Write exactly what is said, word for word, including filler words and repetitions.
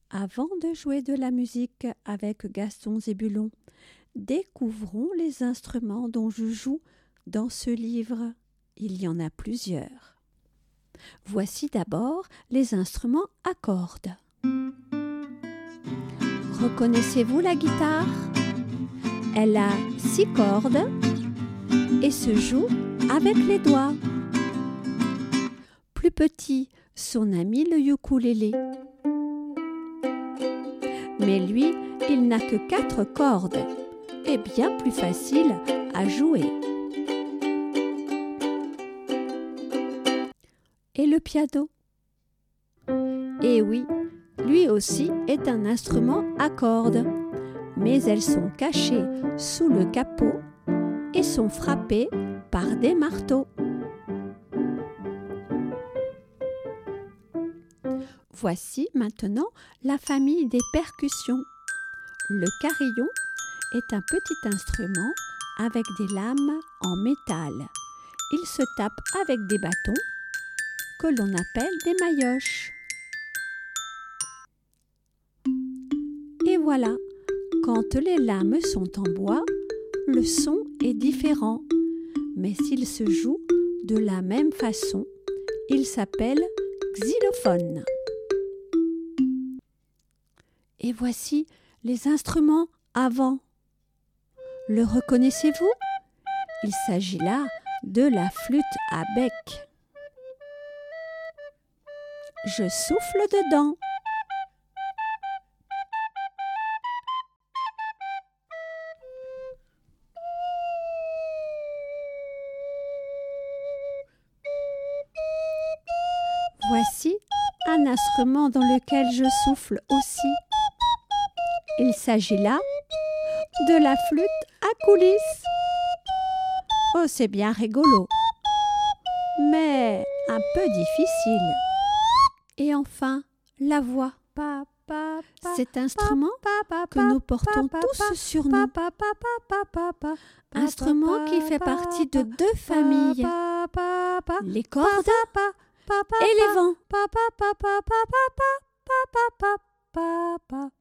Avant de jouer de la musique avec Gaston Zébulon, découvrons les instruments dont je joue dans ce livre. Il y en a plusieurs. Voici d'abord les instruments à cordes. Reconnaissez-vous la guitare? Elle a six cordes et se joue avec les doigts. Plus petit, son ami le ukulélé. Mais lui, il n'a que quatre cordes et bien plus facile à jouer. Et le piano? Eh oui, lui aussi est un instrument à cordes, mais elles sont cachées sous le capot et sont frappées par des marteaux. Voici maintenant la famille des percussions. Le carillon est un petit instrument avec des lames en métal. Il se tape avec des bâtons que l'on appelle des maillotches. Et voilà, quand les lames sont en bois, le son est différent. Mais s'il se joue de la même façon, il s'appelle xylophone. Et voici les instruments à vent. Le reconnaissez-vous? Il s'agit là de la flûte à bec. Je souffle dedans. Voici un instrument dans lequel je souffle aussi. Il s'agit là de la flûte à coulisses. Oh, c'est bien rigolo, mais un peu difficile. Et enfin, la voix. Cet instrument que nous portons tous sur nous. Instrument qui fait partie de deux familles, les cordes et les vents.